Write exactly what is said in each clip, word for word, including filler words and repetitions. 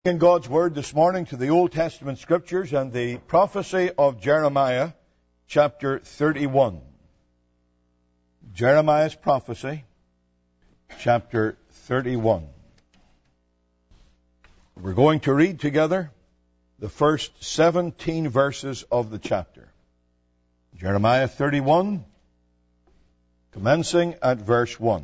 In God's Word this morning to the Old Testament Scriptures and the prophecy of Jeremiah, chapter thirty-one. Jeremiah's prophecy, chapter thirty-one. We're going to read together the first seventeen verses of the chapter. Jeremiah thirty-one, commencing at verse one.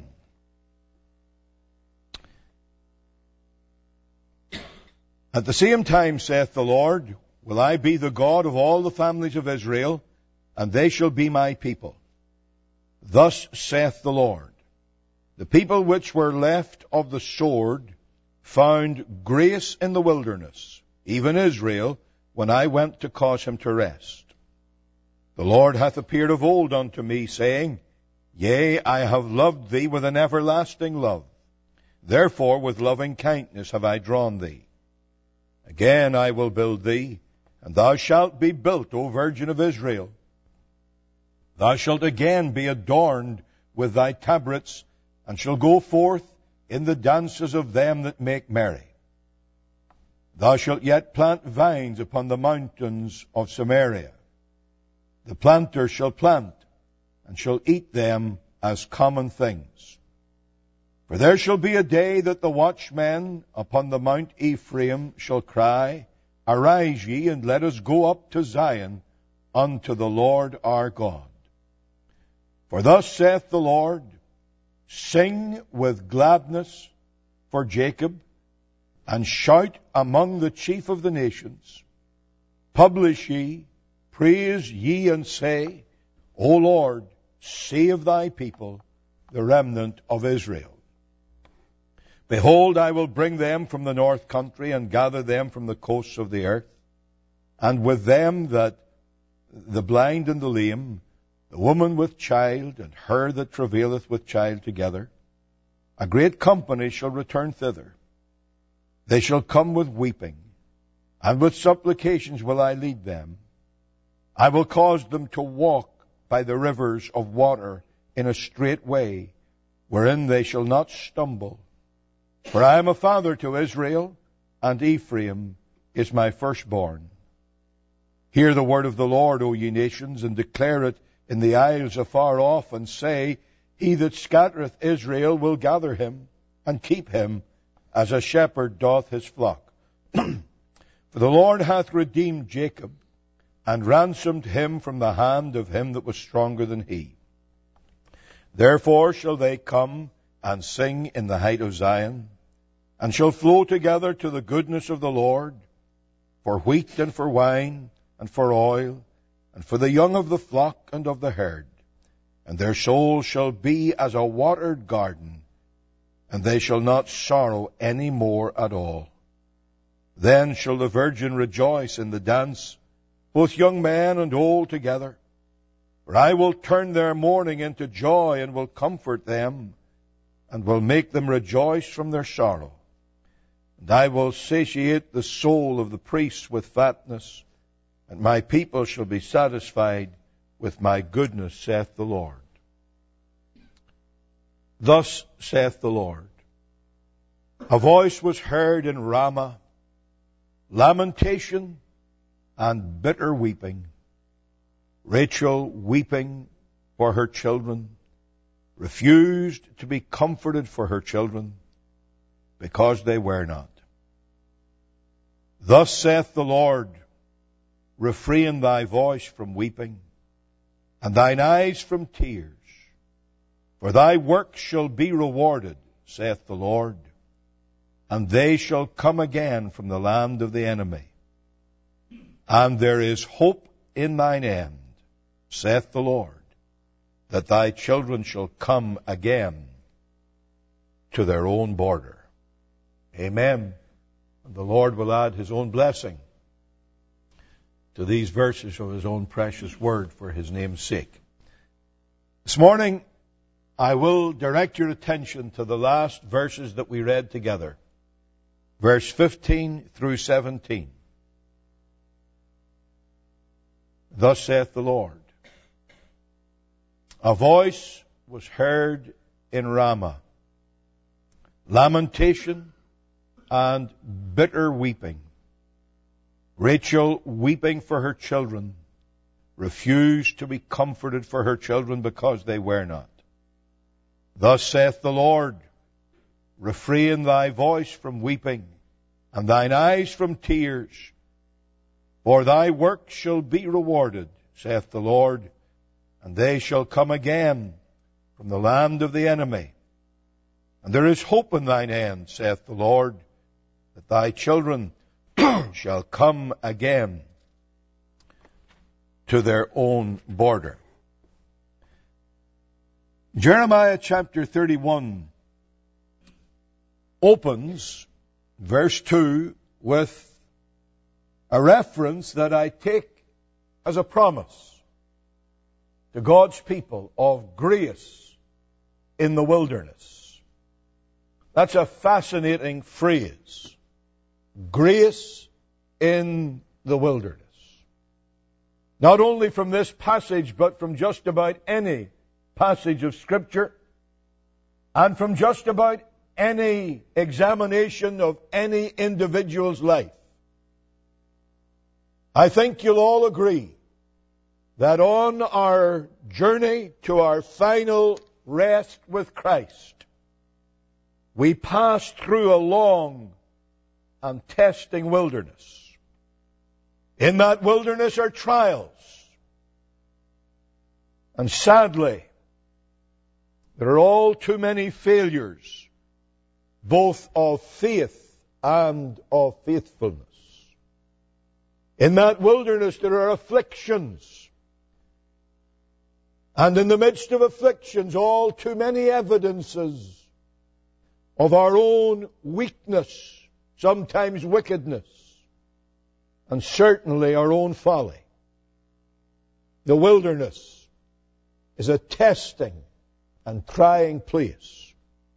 At the same time, saith the Lord, will I be the God of all the families of Israel, and they shall be my people. Thus saith the Lord, the people which were left of the sword found grace in the wilderness, even Israel, when I went to cause him to rest. The Lord hath appeared of old unto me, saying, Yea, I have loved thee with an everlasting love. Therefore with loving kindness have I drawn thee. Again I will build thee, and thou shalt be built, O Virgin of Israel. Thou shalt again be adorned with thy tabrets, and shall go forth in the dances of them that make merry. Thou shalt yet plant vines upon the mountains of Samaria. The planter shall plant, and shall eat them as common things. For there shall be a day that the watchmen upon the Mount Ephraim shall cry, Arise ye, and let us go up to Zion, unto the Lord our God. For thus saith the Lord, Sing with gladness for Jacob, and shout among the chief of the nations. Publish ye, praise ye, and say, O Lord, save thy people, the remnant of Israel. Behold, I will bring them from the north country, and gather them from the coasts of the earth, and with them that the blind and the lame, the woman with child, and her that travaileth with child together. A great company shall return thither. They shall come with weeping, and with supplications will I lead them. I will cause them to walk by the rivers of water in a straight way, wherein they shall not stumble. For I am a father to Israel, and Ephraim is my firstborn. Hear the word of the Lord, O ye nations, and declare it in the isles afar off, and say, He that scattereth Israel will gather him, and keep him, as a shepherd doth his flock. For the Lord hath redeemed Jacob, and ransomed him from the hand of him that was stronger than he. Therefore shall they come and sing in the height of Zion, and shall flow together to the goodness of the Lord, for wheat and for wine and for oil, and for the young of the flock and of the herd. And their soul shall be as a watered garden, and they shall not sorrow any more at all. Then shall the virgin rejoice in the dance, both young men and old together. For I will turn their mourning into joy, and will comfort them, and will make them rejoice from their sorrow. And I will satiate the soul of the priests with fatness, and my people shall be satisfied with my goodness, saith the Lord. Thus saith the Lord, a voice was heard in Ramah, lamentation and bitter weeping, Rachel weeping for her children, refused to be comforted for her children, because they were not. Thus saith the Lord, refrain thy voice from weeping, and thine eyes from tears, for thy work shall be rewarded, saith the Lord, and they shall come again from the land of the enemy. And there is hope in thine end, saith the Lord, that thy children shall come again to their own border. Amen. And the Lord will add his own blessing to these verses of his own precious word for his name's sake. This morning, I will direct your attention to the last verses that we read together. Verse fifteen through seventeen. Thus saith the Lord, a voice was heard in Ramah, lamentation and bitter weeping. Rachel, weeping for her children, refused to be comforted for her children because they were not. Thus saith the Lord, refrain thy voice from weeping, and thine eyes from tears, for thy work shall be rewarded, saith the Lord, and they shall come again from the land of the enemy. And there is hope in thine end, saith the Lord, that thy children shall come again to their own border. Jeremiah chapter thirty-one opens, verse two, with a reference that I take as a promise to God's people of grace in the wilderness. That's a fascinating phrase. Grace in the wilderness. Not only from this passage, but from just about any passage of Scripture, and from just about any examination of any individual's life. I think you'll all agree that on our journey to our final rest with Christ, we pass through a long and testing wilderness. In that wilderness are trials. And sadly, there are all too many failures, both of faith and of faithfulness. In that wilderness there are afflictions. And in the midst of afflictions, all too many evidences of our own weakness, sometimes wickedness, and certainly our own folly. The wilderness is a testing and trying place.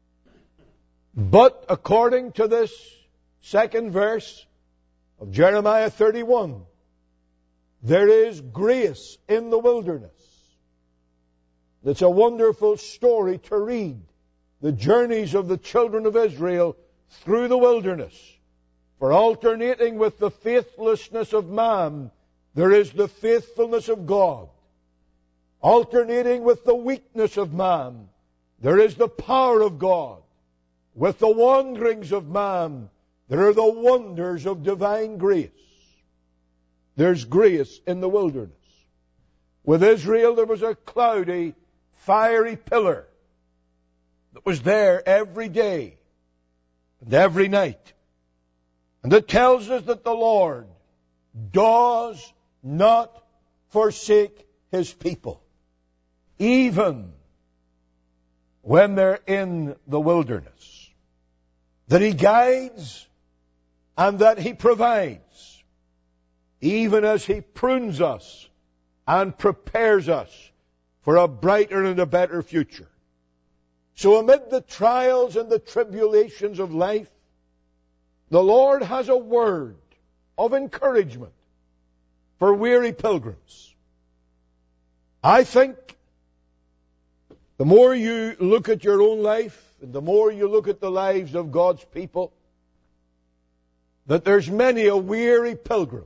But according to this second verse of Jeremiah thirty-one, there is grace in the wilderness. It's a wonderful story to read. The journeys of the children of Israel through the wilderness. For alternating with the faithlessness of man, there is the faithfulness of God. Alternating with the weakness of man, there is the power of God. With the wanderings of man, there are the wonders of divine grace. There's grace in the wilderness. With Israel, there was a cloudy, fiery pillar that was there every day and every night. And it tells us that the Lord does not forsake His people, even when they're in the wilderness. That He guides and that He provides, even as He prunes us and prepares us for a brighter and a better future. So amid the trials and the tribulations of life, the Lord has a word of encouragement for weary pilgrims. I think the more you look at your own life, and the more you look at the lives of God's people, that there's many a weary pilgrim.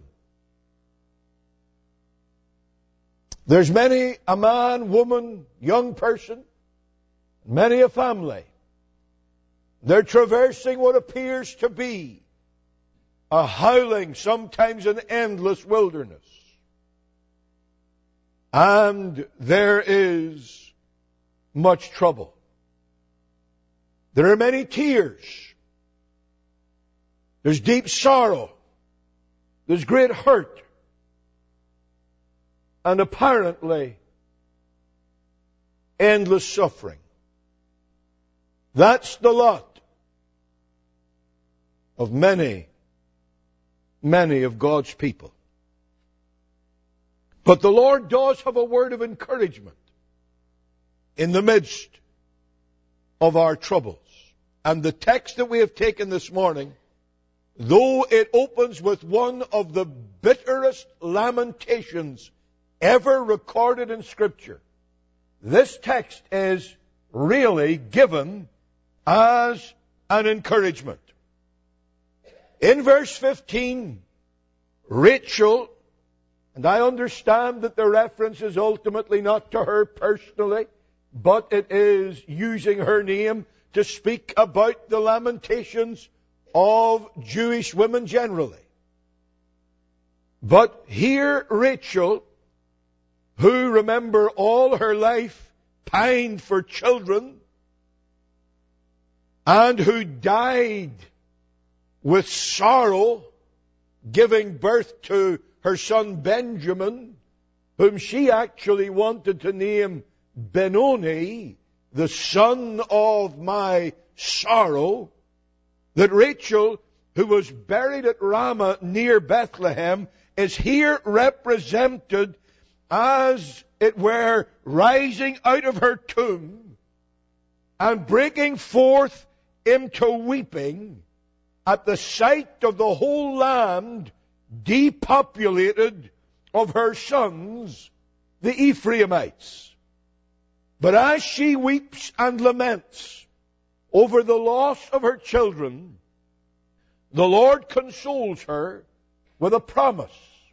There's many a man, woman, young person, many a family. They're traversing what appears to be a howling, sometimes an endless wilderness. And there is much trouble. There are many tears. There's deep sorrow. There's great hurt. And apparently endless suffering. That's the lot of many, many of God's people. But the Lord does have a word of encouragement in the midst of our troubles. And the text that we have taken this morning, though it opens with one of the bitterest lamentations ever recorded in Scripture, this text is really given as an encouragement. In verse fifteen, Rachel, and I understand that the reference is ultimately not to her personally, but it is using her name to speak about the lamentations of Jewish women generally. But here Rachel, who, remember, all her life pined for children, and who died with sorrow, giving birth to her son Benjamin, whom she actually wanted to name Benoni, the son of my sorrow, that Rachel, who was buried at Ramah near Bethlehem, is here represented as it were rising out of her tomb and breaking forth into weeping at the sight of the whole land depopulated of her sons, the Ephraimites. But as she weeps and laments over the loss of her children, the Lord consoles her with a promise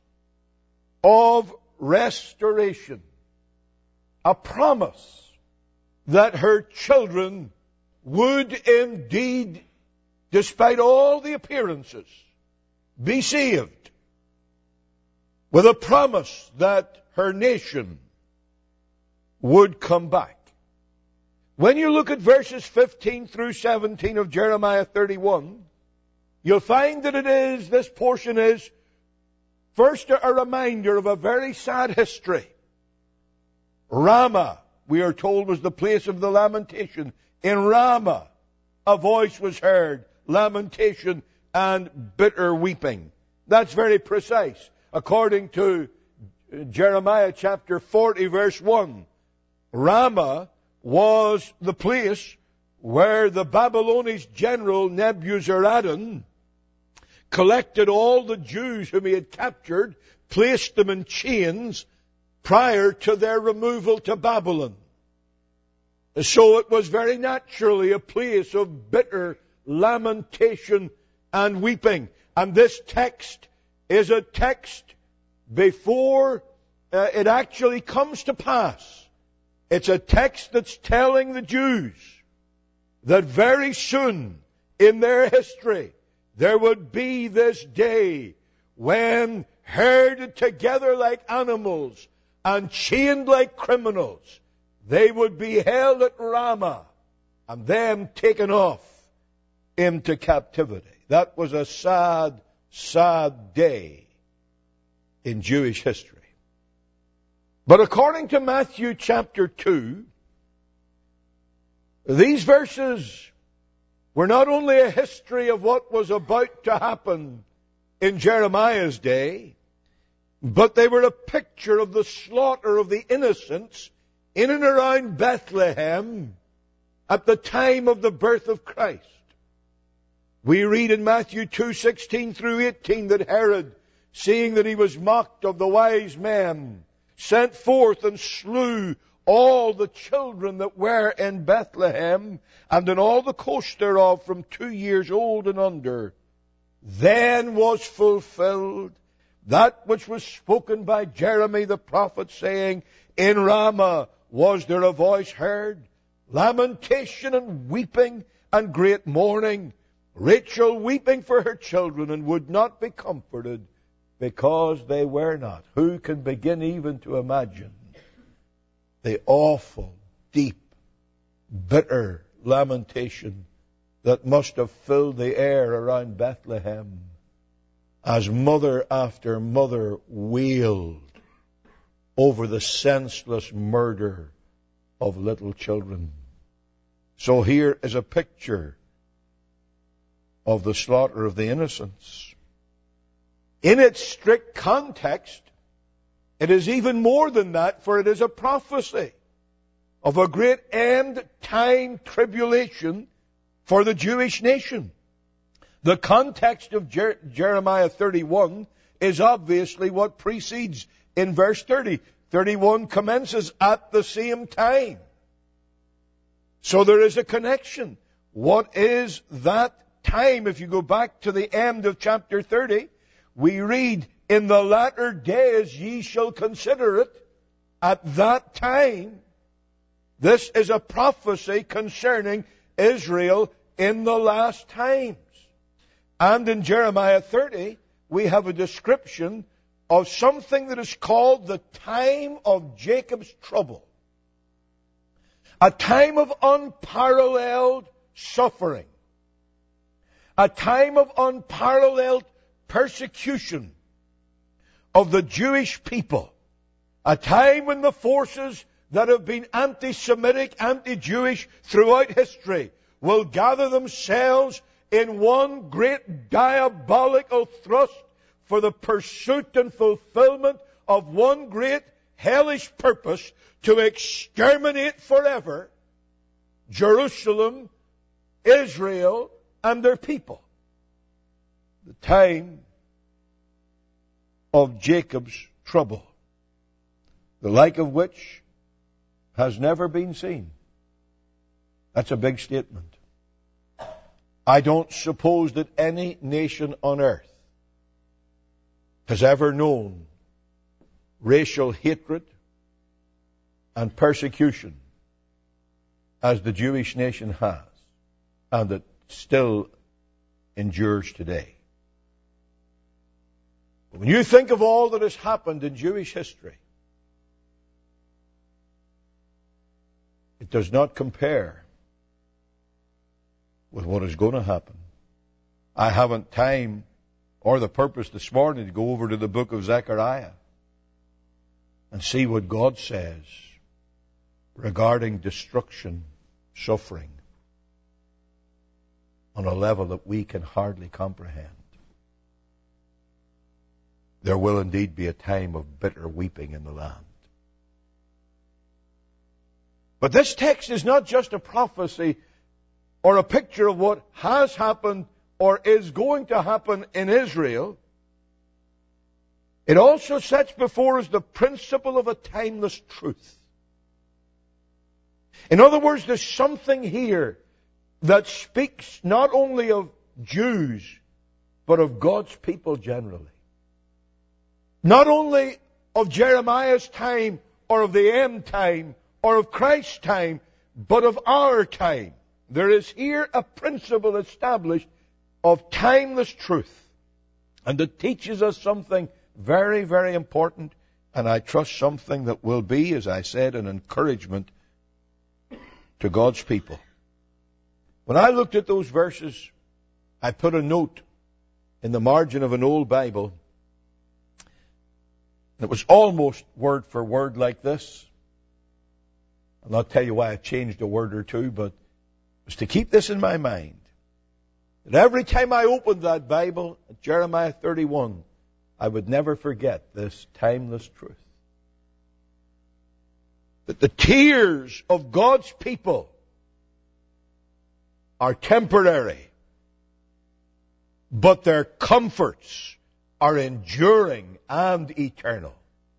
of restoration. A promise that her children would indeed, despite all the appearances, be saved. With a promise that her nation would come back. When you look at verses fifteen through seventeen of Jeremiah thirty-one, you'll find that it is, this portion is, first a reminder of a very sad history. Ramah, we are told, was the place of the lamentation. In Ramah, a voice was heard, lamentation and bitter weeping. That's very precise. According to Jeremiah chapter forty, verse one, Ramah was the place where the Babylonian general Nebuzaradan collected all the Jews whom he had captured, placed them in chains prior to their removal to Babylon. So it was very naturally a place of bitter lamentation and weeping. And this text is a text before uh, it actually comes to pass. It's a text that's telling the Jews that very soon in their history there would be this day when, herded together like animals and chained like criminals, they would be held at Ramah and then taken off into captivity. That was a sad, sad day in Jewish history. But according to Matthew chapter two, these verses were not only a history of what was about to happen in Jeremiah's day, but they were a picture of the slaughter of the innocents in and around Bethlehem at the time of the birth of Christ. We read in Matthew two, sixteen through eighteen that Herod, seeing that he was mocked of the wise men, sent forth and slew all the children that were in Bethlehem and in all the coast thereof from two years old and under. Then was fulfilled that which was spoken by Jeremy the prophet, saying, in Ramah was there a voice heard, lamentation and weeping and great mourning, Rachel weeping for her children and would not be comforted, because they were not. Who can begin even to imagine the awful, deep, bitter lamentation that must have filled the air around Bethlehem as mother after mother wailed over the senseless murder of little children? So here is a picture of the slaughter of the innocents. In its strict context, it is even more than that, for it is a prophecy of a great end-time tribulation for the Jewish nation. The context of Jer- Jeremiah thirty-one is obviously what precedes in verse thirty. thirty-one commences at the same time. So there is a connection. What is that time, if you go back to the end of chapter thirty, we read, in the latter days ye shall consider it. At that time, this is a prophecy concerning Israel in the last times. And in Jeremiah thirty, we have a description of something that is called the time of Jacob's trouble. A time of unparalleled suffering. A time of unparalleled persecution of the Jewish people. A time when the forces that have been anti-Semitic, anti-Jewish throughout history will gather themselves in one great diabolical thrust for the pursuit and fulfillment of one great hellish purpose to exterminate forever Jerusalem, Israel, and their people. The time of Jacob's trouble, the like of which has never been seen. That's a big statement. I don't suppose that any nation on earth has ever known racial hatred and persecution as the Jewish nation has, and it still endures today. When you think of all that has happened in Jewish history, it does not compare with what is going to happen. I haven't time or the purpose this morning to go over to the book of Zechariah and see what God says regarding destruction, suffering, on a level that we can hardly comprehend. There will indeed be a time of bitter weeping in the land. But this text is not just a prophecy or a picture of what has happened or is going to happen in Israel. It also sets before us the principle of a timeless truth. In other words, there's something here that speaks not only of Jews, but of God's people generally. Not only of Jeremiah's time or of the end time or of Christ's time, but of our time. There is here a principle established of timeless truth. And it teaches us something very, very important, and I trust something that will be, as I said, an encouragement to God's people. When I looked at those verses, I put a note in the margin of an old Bible. It was almost word for word like this. I'll not tell you why I changed a word or two, but it was to keep this in my mind. That every time I opened that Bible, at Jeremiah thirty-one, I would never forget this timeless truth. That the tears of God's people are temporary, but their comforts are enduring and eternal.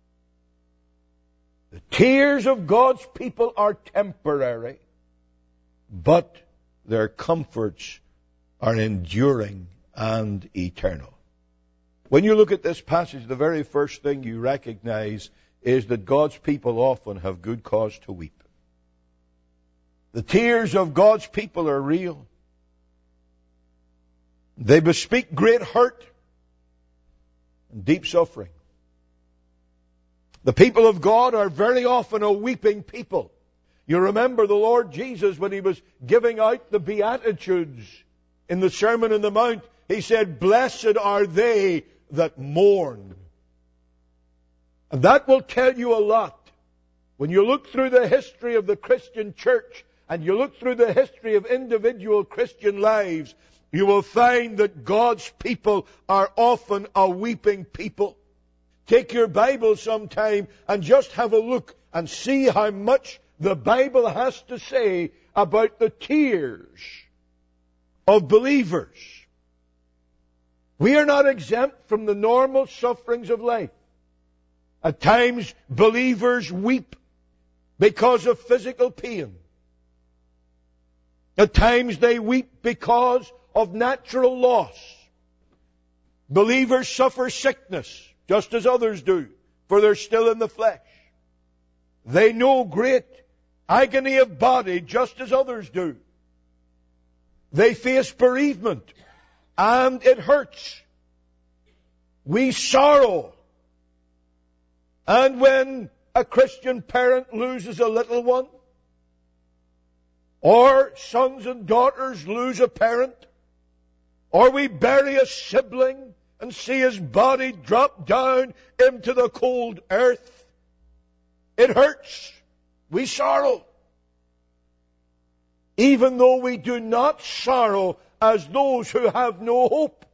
The tears of God's people are temporary, but their comforts are enduring and eternal. When you look at this passage, the very first thing you recognize is that God's people often have good cause to weep. The tears of God's people are real. They bespeak great hurt and deep suffering. The people of God are very often a weeping people. You remember the Lord Jesus when He was giving out the Beatitudes in the Sermon on the Mount. He said, "Blessed are they that mourn." And that will tell you a lot. When you look through the history of the Christian church and you look through the history of individual Christian lives, you will find that God's people are often a weeping people. Take your Bible sometime and just have a look and see how much the Bible has to say about the tears of believers. We are not exempt from the normal sufferings of life. At times, believers weep because of physical pain. At times, they weep because of natural loss. Believers suffer sickness, just as others do, for they're still in the flesh. They know great agony of body, just as others do. They face bereavement, and it hurts. We sorrow. And when a Christian parent loses a little one, or sons and daughters lose a parent, or we bury a sibling and see his body drop down into the cold earth, it hurts. We sorrow. Even though we do not sorrow as those who have no hope.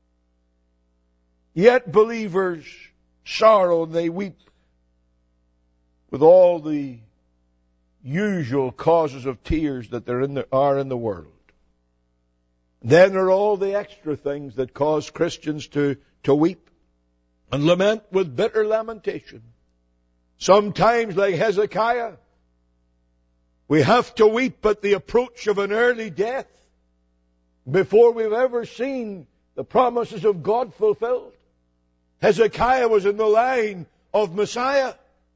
Yet believers sorrow, they weep with all the usual causes of tears that there in the, are in the world. Then there are all the extra things that cause Christians to, to weep and lament with bitter lamentation. Sometimes, like Hezekiah, we have to weep at the approach of an early death before we've ever seen the promises of God fulfilled. Hezekiah was in the line of Messiah.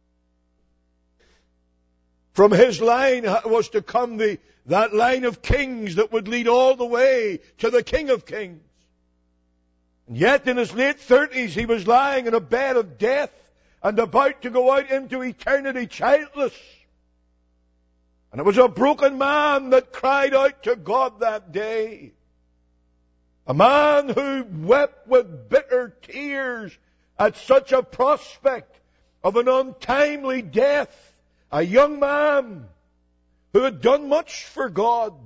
From his line was to come the, that line of kings that would lead all the way to the King of Kings. And yet in his late thirties he was lying in a bed of death and about to go out into eternity childless. And it was a broken man that cried out to God that day. A man who wept with bitter tears at such a prospect of an untimely death. A young man who had done much for God,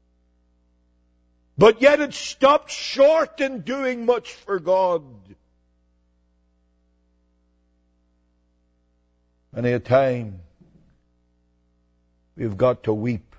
but yet had stopped short in doing much for God. Many a time we've got to weep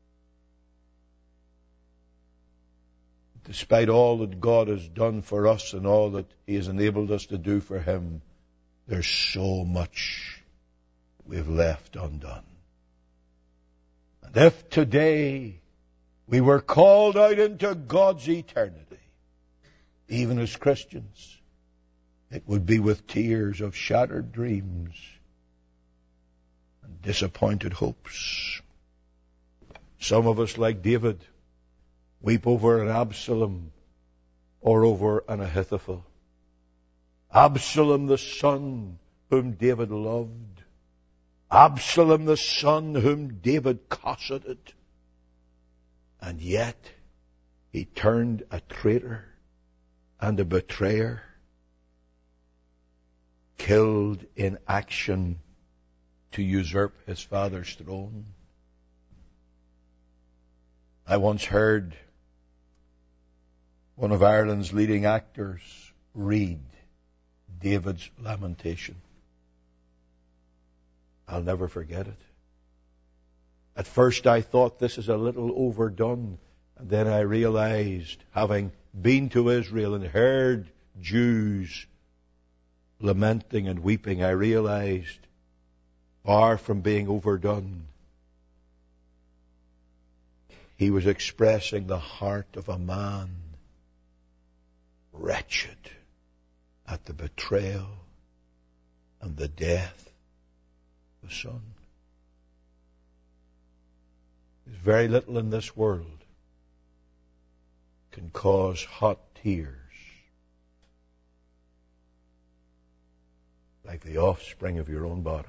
despite all that God has done for us and all that He has enabled us to do for Him. There's so much we've left undone. And if today we were called out into God's eternity, even as Christians, it would be with tears of shattered dreams and disappointed hopes. Some of us, like David, weep over an Absalom or over an Ahithophel. Absalom, the son whom David loved. Absalom, the son whom David cosseted. And yet he turned a traitor and a betrayer, killed in action to usurp his father's throne. I once heard one of Ireland's leading actors read David's lamentation. I'll never forget it. At first I thought this is a little overdone, and then I realized, having been to Israel and heard Jews lamenting and weeping, I realized, far from being overdone, he was expressing the heart of a man wretched at the betrayal and the death of the son. There's very little in this world can cause hot tears like the offspring of your own body.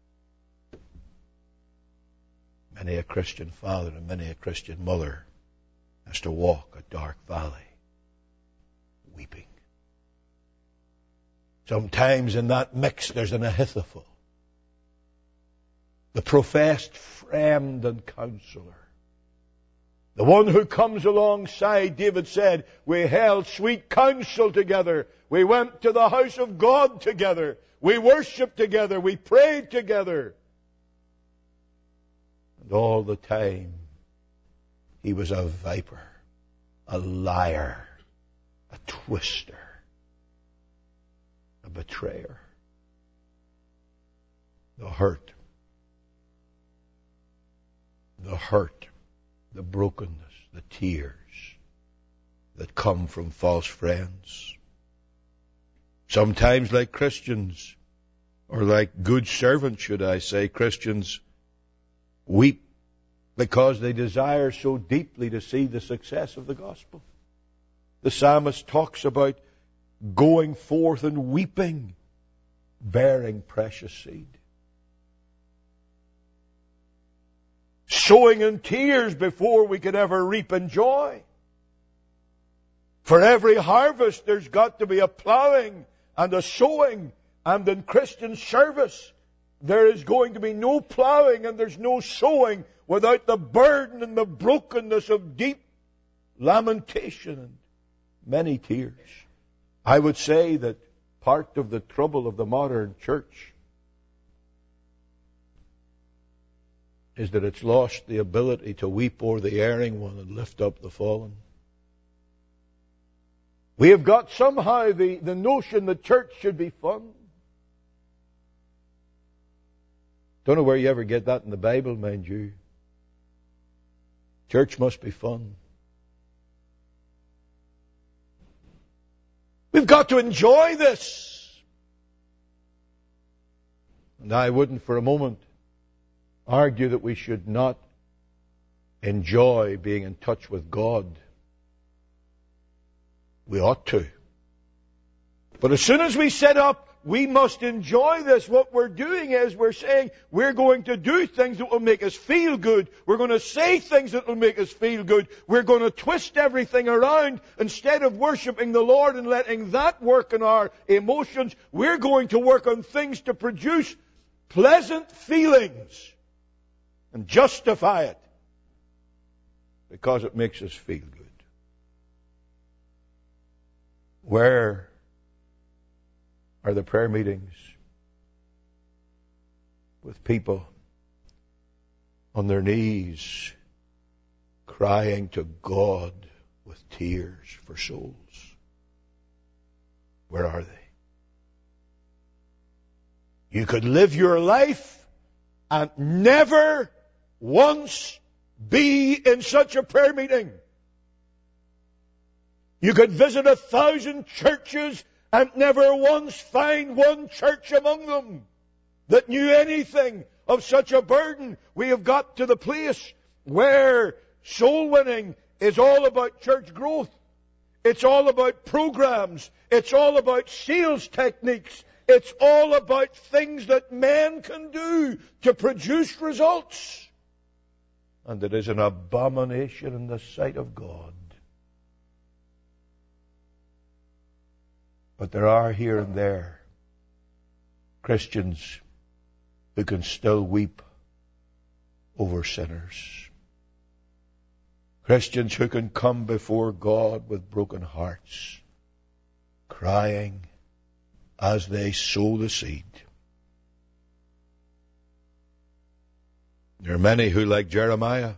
Many a Christian father and many a Christian mother has to walk a dark valley weeping. Sometimes in that mix there's an Ahithophel, the professed friend and counselor. The one who comes alongside. David said, we held sweet counsel together. We went to the house of God together. We worshipped together. We prayed together. And all the time, he was a viper, a liar, a twister, a betrayer. The hurt, the hurt, the brokenness, the tears that come from false friends. Sometimes, like Christians, or like good servants, should I say, Christians weep because they desire so deeply to see the success of the gospel. The psalmist talks about going forth and weeping, bearing precious seed. Sowing in tears before we could ever reap in joy. For every harvest there's got to be a plowing and a sowing. And in Christian service there is going to be no plowing and there's no sowing without the burden and the brokenness of deep lamentation and many tears. I would say that part of the trouble of the modern church is that it's lost the ability to weep o'er the erring one and lift up the fallen. We have got somehow the, the notion that church should be fun. Don't know where you ever get that in the Bible, mind you. Church must be fun. We've got to enjoy this. And I wouldn't for a moment argue that we should not enjoy being in touch with God. We ought to. But as soon as we set up, we must enjoy this. What we're doing is we're saying we're going to do things that will make us feel good. We're going to say things that will make us feel good. We're going to twist everything around. Instead of worshiping the Lord and letting that work in our emotions, we're going to work on things to produce pleasant feelings and justify it because it makes us feel good. Where are the prayer meetings with people on their knees crying to God with tears for souls? Where are they? You could live your life and never once be in such a prayer meeting. You could visit a thousand churches and never once find one church among them that knew anything of such a burden. We have got to the place where soul winning is all about church growth. It's all about programs. It's all about sales techniques. It's all about things that men can do to produce results. And it is an abomination in the sight of God. But there are here and there Christians who can still weep over sinners. Christians who can come before God with broken hearts, crying as they sow the seed. There are many who, like Jeremiah,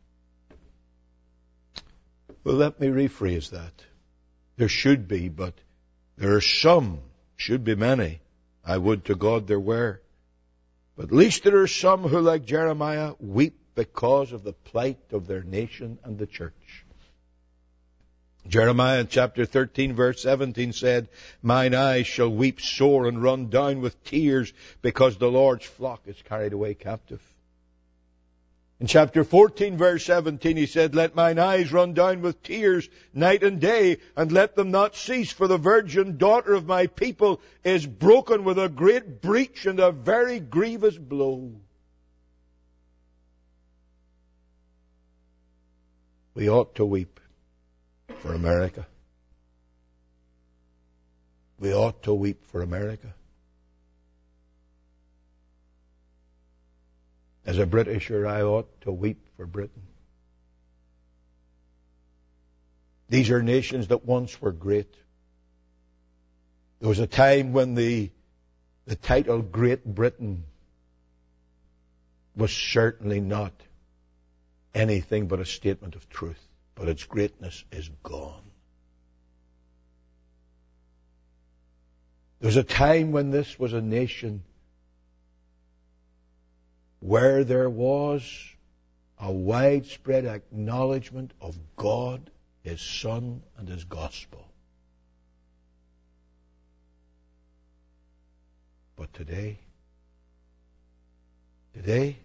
well, let me rephrase that. There should be, but there are some, should be many. I would to God there were. But at least there are some who, like Jeremiah, weep because of the plight of their nation and the church. Jeremiah in chapter thirteen verse seventeen said, "Mine eyes shall weep sore and run down with tears because the Lord's flock is carried away captive." In chapter fourteen verse seventeen he said, "Let mine eyes run down with tears night and day, and let them not cease, for the virgin daughter of my people is broken with a great breach and a very grievous blow." We ought to weep for America. We ought to weep for America. As a Britisher, I ought to weep for Britain. These are nations that once were great. There was a time when the, the title Great Britain was certainly not anything but a statement of truth. But its greatness is gone. There was a time when this was a nation where there was a widespread acknowledgement of God His Son and His gospel. But today, today,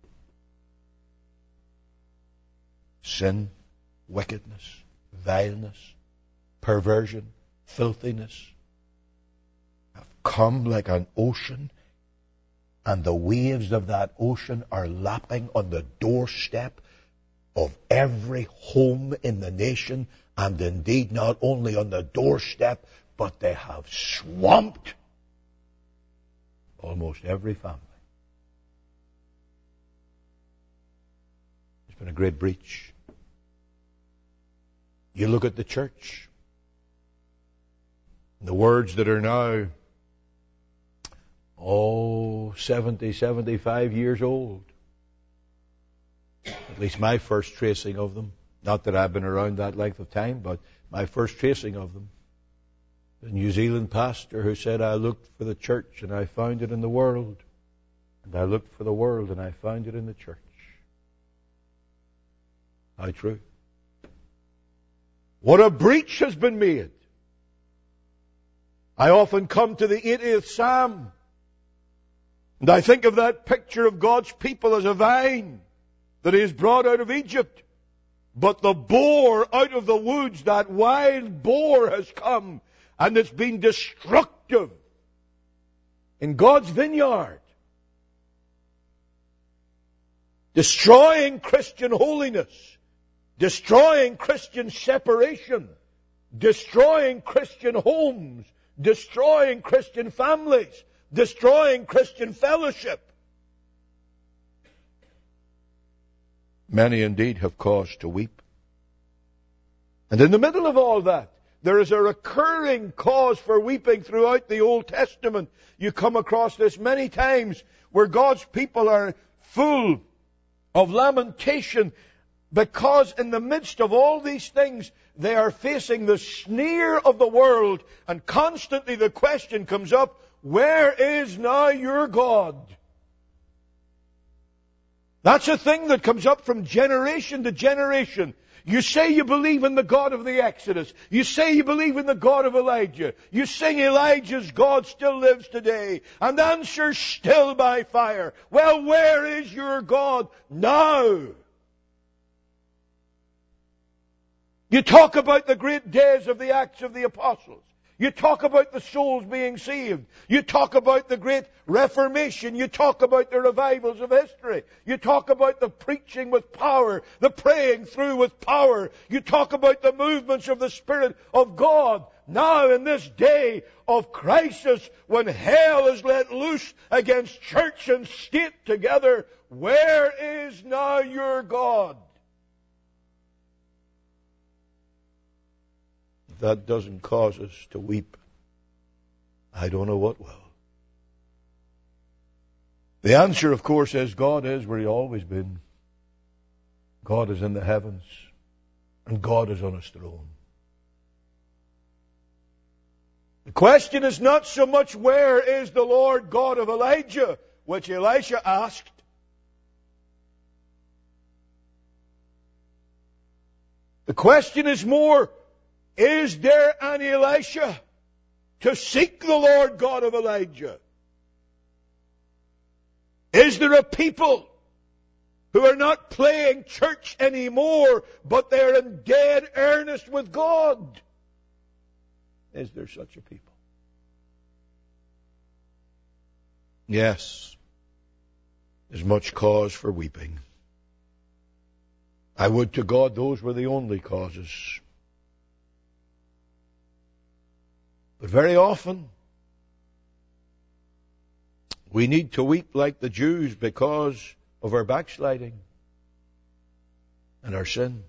sin, wickedness, vileness, perversion, filthiness have come like an ocean, and the waves of that ocean are lapping on the doorstep of every home in the nation, and indeed not only on the doorstep, but they have swamped almost every family. There's been a great breach. You look at the church, the words that are now, oh, seventy, seventy-five years old. At least my first tracing of them. Not that I've been around that length of time, but my first tracing of them. The New Zealand pastor who said, I looked for the church and I found it in the world. And I looked for the world and I found it in the church. How true. What a breach has been made. I often come to the eightieth Psalm, and I think of that picture of God's people as a vine that He has brought out of Egypt. But the boar out of the woods, that wild boar, has come, and it's been destructive in God's vineyard, destroying Christian holiness, destroying Christian separation, destroying Christian homes, destroying Christian families, destroying Christian fellowship. Many indeed have cause to weep. And in the middle of all that, there is a recurring cause for weeping throughout the Old Testament. You come across this many times where God's people are full of lamentation because in the midst of all these things, they are facing the sneer of the world, and constantly the question comes up, where is now your God? That's a thing that comes up from generation to generation. You say you believe in the God of the Exodus. You say you believe in the God of Elijah. You sing Elijah's God still lives today and answers still by fire. Well, where is your God now? You talk about the great days of the Acts of the Apostles. You talk about the souls being saved. You talk about the great Reformation. You talk about the revivals of history. You talk about the preaching with power, the praying through with power. You talk about the movements of the Spirit of God. Now in this day of crisis, when hell is let loose against church and state together, where is now your God? That doesn't cause us to weep, I don't know what will. The answer, of course, is God is where He's always been. God is in the heavens, and God is on His throne. The question is not so much where is the Lord God of Elijah, which Elisha asked. The question is more, is there an Elisha to seek the Lord God of Elijah? Is there a people who are not playing church anymore, but they're in dead earnest with God? Is there such a people? Yes, there's much cause for weeping. I would to God those were the only causes. But very often, we need to weep like the Jews because of our backsliding and our sin.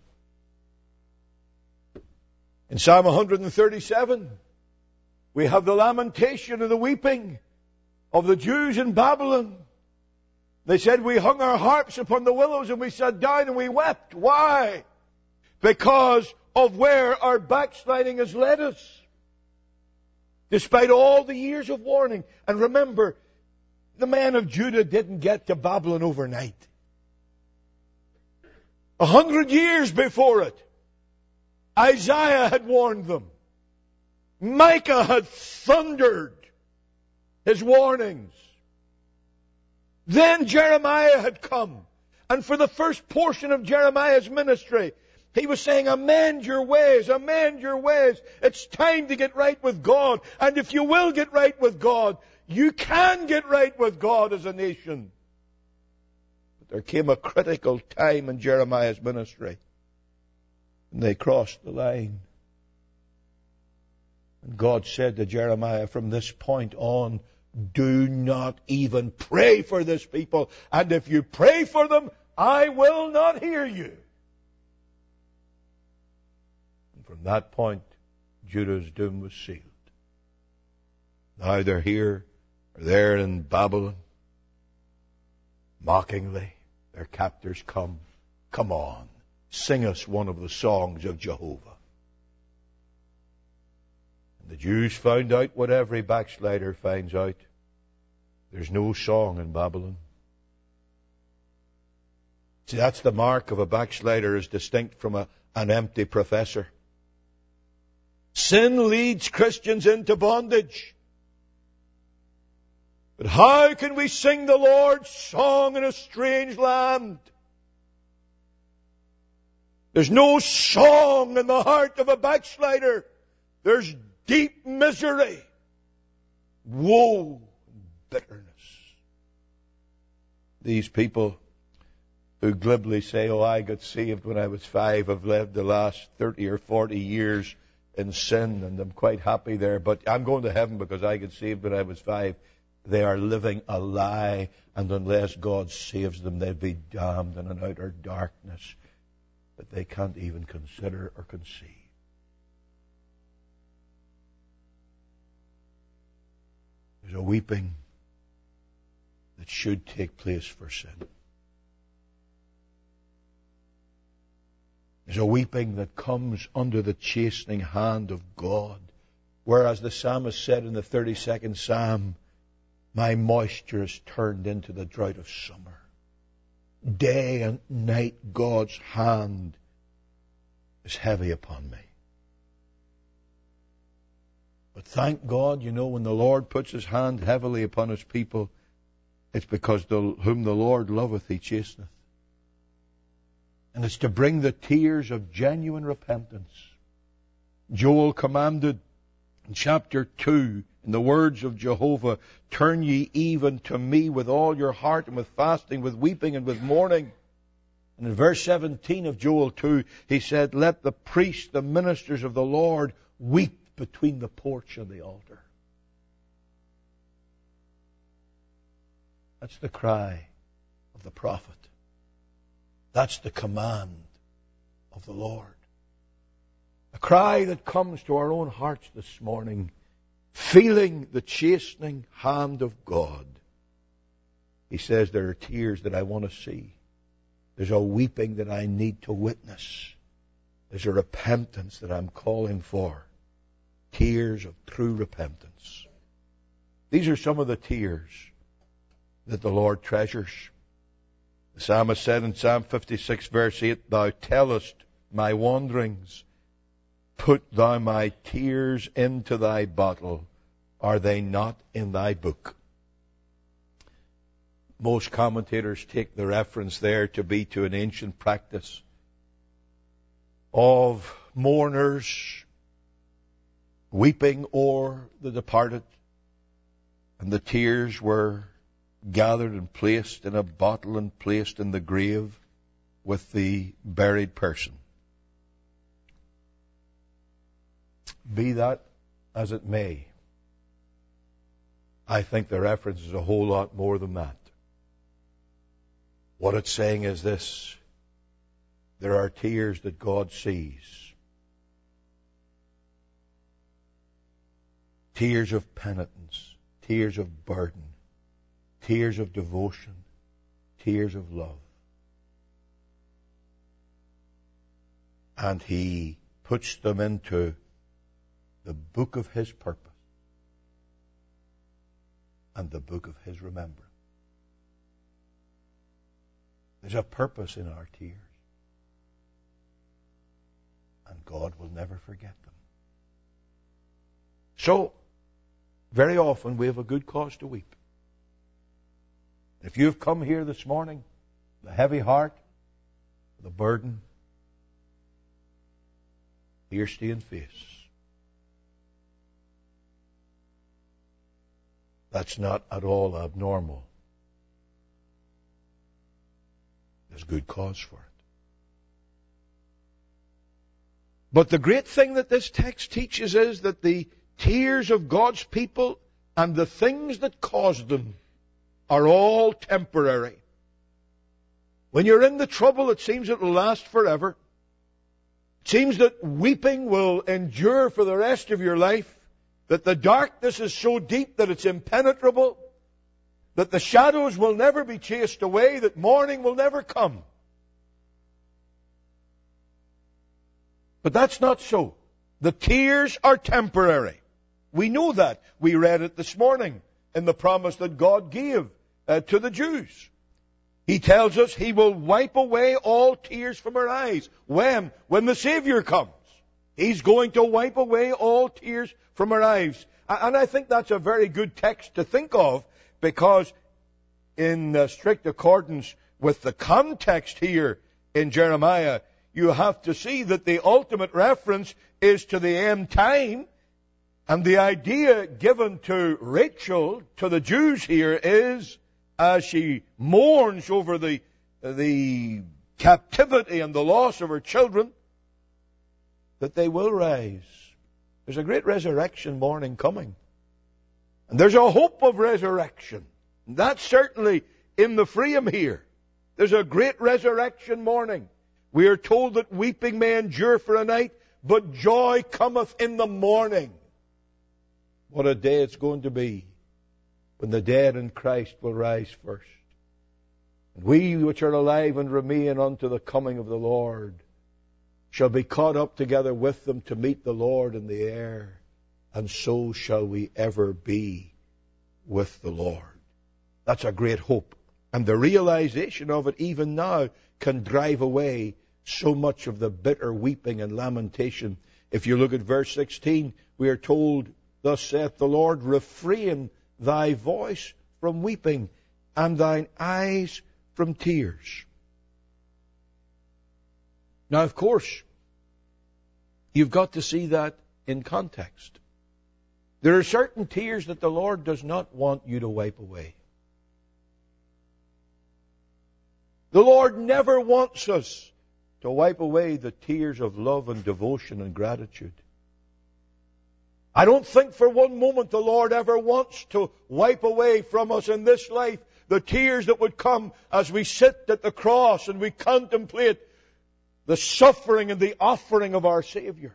In Psalm one thirty-seven, we have the lamentation and the weeping of the Jews in Babylon. They said, we hung our harps upon the willows and we sat down and we wept. Why? Because of where our backsliding has led us. Despite all the years of warning. And remember, the men of Judah didn't get to Babylon overnight. A hundred years before it, Isaiah had warned them. Micah had thundered his warnings. Then Jeremiah had come. And for the first portion of Jeremiah's ministry, he was saying, amend your ways, amend your ways. It's time to get right with God. And if you will get right with God, you can get right with God as a nation. But there came a critical time in Jeremiah's ministry. And they crossed the line. And God said to Jeremiah, from this point on, do not even pray for this people. And if you pray for them, I will not hear you. And from that point, Judah's doom was sealed. Now they're here, or there in Babylon. Mockingly, their captors come. Come on, sing us one of the songs of Jehovah. And the Jews found out what every backslider finds out. There's no song in Babylon. See, that's the mark of a backslider, as distinct from a, an empty professor. Sin leads Christians into bondage. But how can we sing the Lord's song in a strange land? There's no song in the heart of a backslider. There's deep misery, woe, and bitterness. These people who glibly say, oh, I got saved when I was five, have lived the last thirty or forty years in sin, and I'm quite happy there, but I'm going to heaven because I got saved when I was five. They are living a lie, and unless God saves them, they'll be damned in an outer darkness that they can't even consider or conceive. There's a weeping that should take place for sin. There's a weeping that comes under the chastening hand of God. Whereas the psalmist said in the thirty-second Psalm, my moisture is turned into the drought of summer. Day and night God's hand is heavy upon me. But thank God, you know, when the Lord puts his hand heavily upon his people, it's because the, whom the Lord loveth he chasteneth. And it's to bring the tears of genuine repentance. Joel commanded in chapter two, in the words of Jehovah, turn ye even to me with all your heart, and with fasting, with weeping, and with mourning. And in verse seventeen of Joel two, he said, let the priests, the ministers of the Lord, weep between the porch and the altar. That's the cry of the prophet. That's the command of the Lord. A cry that comes to our own hearts this morning, feeling the chastening hand of God. He says there are tears that I want to see. There's a weeping that I need to witness. There's a repentance that I'm calling for. Tears of true repentance. These are some of the tears that the Lord treasures. The psalmist said in Psalm fifty-six verse eight, thou tellest my wanderings. Put thou my tears into thy bottle. Are they not in thy book? Most commentators take the reference there to be to an ancient practice of mourners weeping o'er the departed, and the tears were gathered and placed in a bottle and placed in the grave with the buried person. Be that as it may, I think the reference is a whole lot more than that. What it's saying is this: there are tears that God sees. Tears of penitence, tears of burden, tears of devotion, tears of love. And he puts them into the book of his purpose and the book of his remembrance. There's a purpose in our tears. and God will never forget them. So, very often we have a good cause to weep. If you've come here this morning with a heavy heart, with a burden, tear-stained face, that's not at all abnormal. There's good cause for it. But the great thing that this text teaches is that the tears of God's people and the things that cause them are all temporary. When you're in the trouble, it seems it will last forever. It seems that weeping will endure for the rest of your life, that the darkness is so deep that it's impenetrable, that the shadows will never be chased away, that morning will never come. But that's not so. The tears are temporary. We know that. We read it this morning in the promise that God gave uh, to the Jews. He tells us He will wipe away all tears from our eyes. When? When the Savior comes. He's going to wipe away all tears from our eyes. And I think that's a very good text to think of, because in uh, strict accordance with the context here in Jeremiah, you have to see that the ultimate reference is to the end time. And the idea given to Rachel, to the Jews here, is as she mourns over the, the captivity and the loss of her children, that they will rise. There's a great resurrection morning coming. And there's a hope of resurrection. And that's certainly in the Freedom here. There's a great resurrection morning. We are told that weeping may endure for a night, but joy cometh in the morning. What a day it's going to be when the dead in Christ will rise first. And we which are alive and remain unto the coming of the Lord shall be caught up together with them to meet the Lord in the air. And so shall we ever be with the Lord. That's a great hope. And the realization of it even now can drive away so much of the bitter weeping and lamentation. If you look at verse sixteen, we are told, thus saith the Lord, refrain thy voice from weeping, and thine eyes from tears. Now, of course, you've got to see that in context. There are certain tears that the Lord does not want you to wipe away. The Lord never wants us to wipe away the tears of love and devotion and gratitude. I don't think for one moment the Lord ever wants to wipe away from us in this life the tears that would come as we sit at the cross and we contemplate the suffering and the offering of our Savior.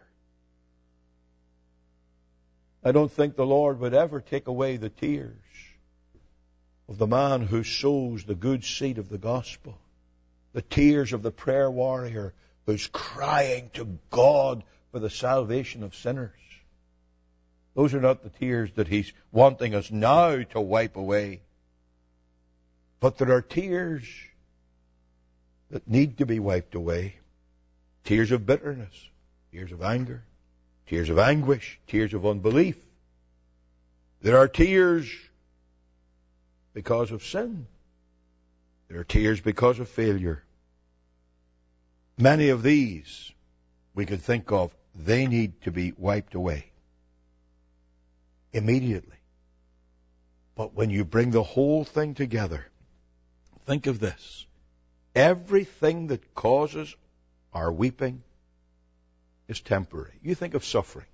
I don't think the Lord would ever take away the tears of the man who sows the good seed of the gospel. The tears of the prayer warrior who's crying to God for the salvation of sinners. Those are not the tears that He's wanting us now to wipe away. But there are tears that need to be wiped away. Tears of bitterness, tears of anger, tears of anguish, tears of unbelief. There are tears because of sin. There are tears because of failure. Many of these we could think of, they need to be wiped away immediately. But when you bring the whole thing together, think of this. Everything that causes our weeping is temporary. You think of suffering.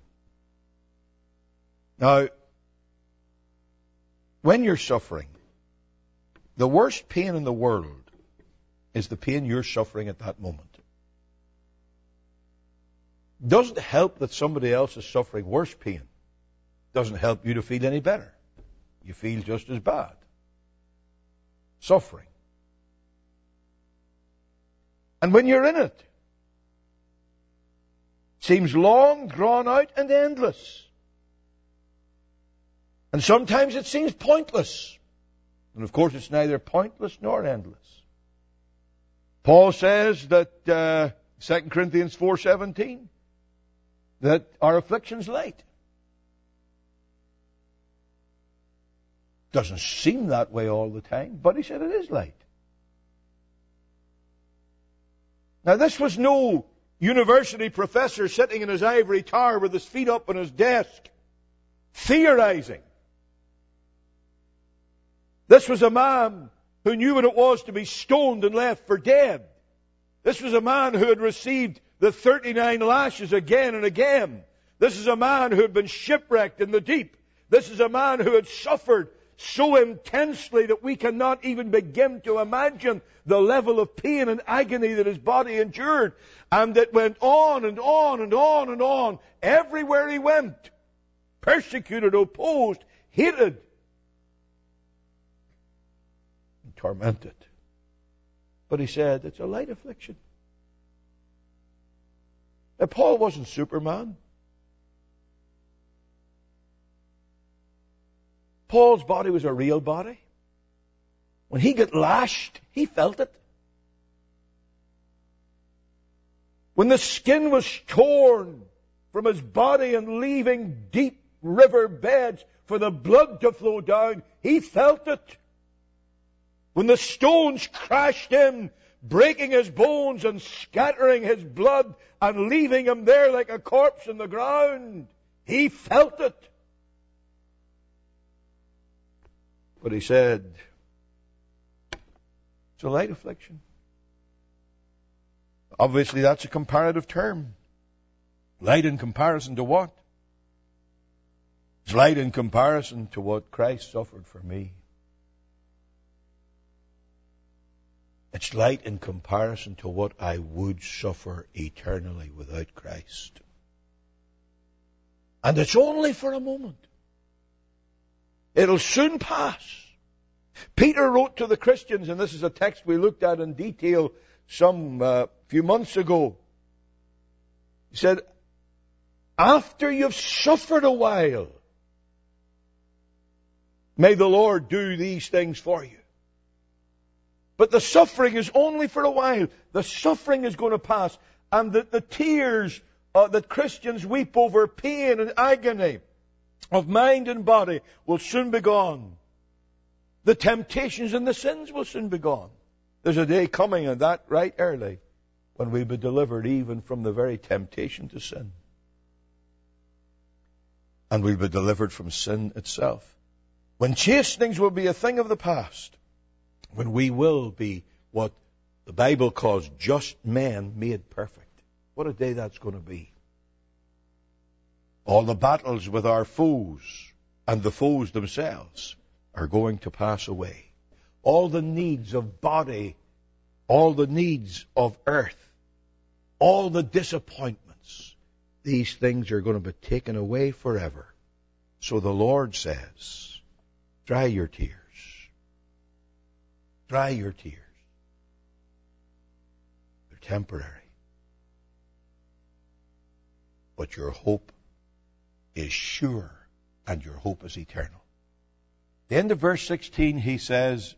Now, when you're suffering, the worst pain in the world is the pain you're suffering at that moment. Doesn't help that somebody else is suffering worse pain. Doesn't help you to feel any better. You feel just as bad. Suffering. And when you're in it, it seems long, drawn out, and endless. And sometimes it seems pointless. And of course it's neither pointless nor endless. Paul says that, uh, Second Corinthians four seventeen, that our affliction's light. Doesn't seem that way all the time, but he said it is light. Now, this was no university professor sitting in his ivory tower with his feet up on his desk, theorizing. This was a man who knew what it was to be stoned and left for dead. This was a man who had received the thirty-nine lashes again and again. This is a man who had been shipwrecked in the deep. This is a man who had suffered so intensely that we cannot even begin to imagine the level of pain and agony that his body endured. And it went on and on and on and on. Everywhere he went. Persecuted, opposed, hated, and tormented. But he said, it's a light affliction. Now, Paul wasn't Superman. Paul's body was a real body. When he got lashed, he felt it. When the skin was torn from his body and leaving deep river beds for the blood to flow down, he felt it. When the stones crashed in, breaking his bones and scattering his blood and leaving him there like a corpse in the ground, he felt it. But he said, it's a light affliction. Obviously, that's a comparative term. Light in comparison to what? It's light in comparison to what Christ suffered for me. It's light in comparison to what I would suffer eternally without Christ. And it's only for a moment. It'll soon pass. Peter wrote to the Christians, and this is a text we looked at in detail some uh, few months ago. He said, after you've suffered a while, may the Lord do these things for you. But the suffering is only for a while. The suffering is going to pass. And the, the tears uh, that Christians weep over pain and agony of mind and body will soon be gone. The temptations and the sins will soon be gone. There's a day coming, and that right early, when we'll be delivered even from the very temptation to sin. And we'll be delivered from sin itself. When chastenings will be a thing of the past. When we will be what the Bible calls just men made perfect. What a day that's going to be. All the battles with our foes and the foes themselves are going to pass away. All the needs of body, all the needs of earth, all the disappointments, these things are going to be taken away forever. So the Lord says, dry your tears. Dry your tears. They're temporary. But your hope is sure, and your hope is eternal. The end of verse sixteen, he says,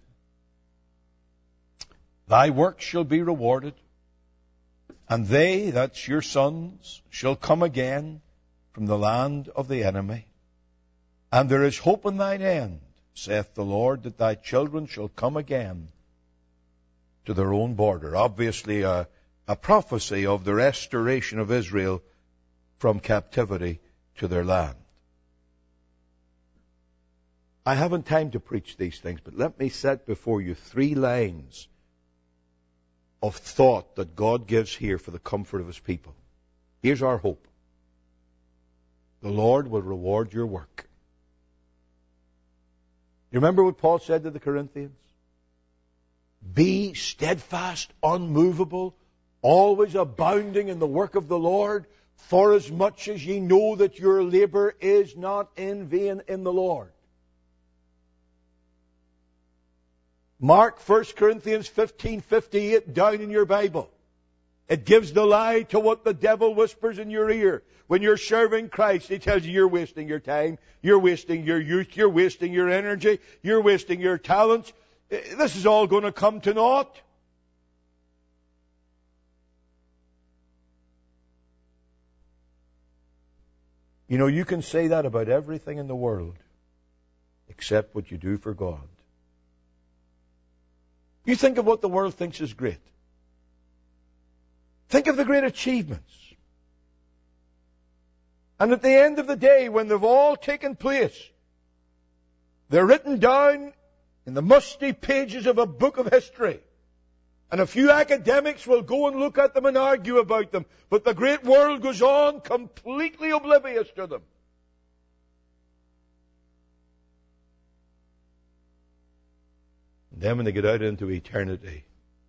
thy works shall be rewarded, and they, that's your sons, shall come again from the land of the enemy. And there is hope in thine end, saith the Lord, that thy children shall come again to their own border. Obviously a, a prophecy of the restoration of Israel from captivity to their land. I haven't time to preach these things, but let me set before you three lines of thought that God gives here for the comfort of His people. Here's our hope. The Lord will reward your work. You remember what Paul said to the Corinthians? Be steadfast, unmovable, always abounding in the work of the Lord, for as much as ye know that your labor is not in vain in the Lord. Mark First Corinthians fifteen fifty-eight down in your Bible. It gives the lie to what the devil whispers in your ear. When you're serving Christ, he tells you you're wasting your time, you're wasting your youth, you're wasting your energy, you're wasting your talents. This is all going to come to naught. You know, you can say that about everything in the world except what you do for God. You think of what the world thinks is great. Think of the great achievements. And at the end of the day, when they've all taken place, they're written down in the musty pages of a book of history. And a few academics will go and look at them and argue about them. But the great world goes on completely oblivious to them. And then when they get out into eternity,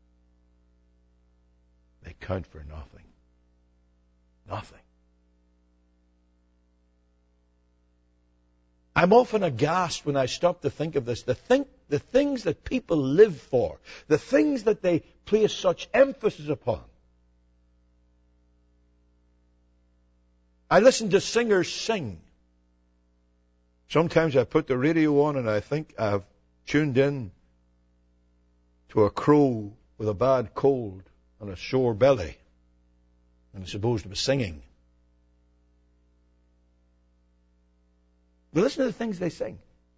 they count for nothing. Nothing. I'm often aghast when I stop to think of this. The, think, the things that people live for, the things that they place such emphasis upon. I listen to singers sing. Sometimes I put the radio on and I think I've tuned in to a crow with a bad cold and a sore belly, and it's supposed to be singing. But listen to the things they sing.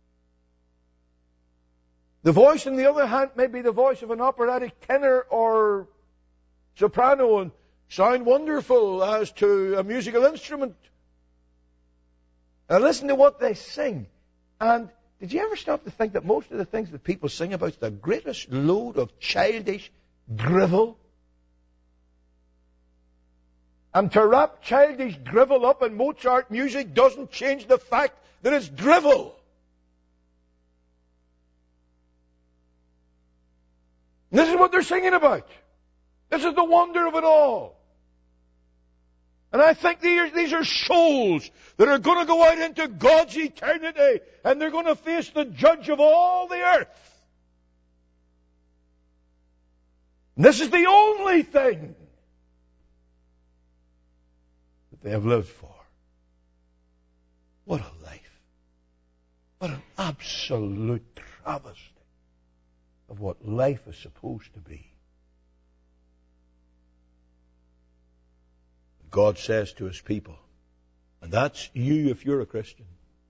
The voice, on the other hand, may be the voice of an operatic tenor or soprano and sound wonderful as to a musical instrument. Now listen to what they sing. And did you ever stop to think that most of the things that people sing about is the greatest load of childish drivel? And to wrap childish drivel up in Mozart music doesn't change the fact that it's drivel. And this is what they're singing about. This is the wonder of it all. And I think these, these are souls that are going to go out into God's eternity, and they're going to face the judge of all the earth. And this is the only thing that they have lived for. What a life. What an absolute travesty of what life is supposed to be. God says to His people, and that's you if you're a Christian,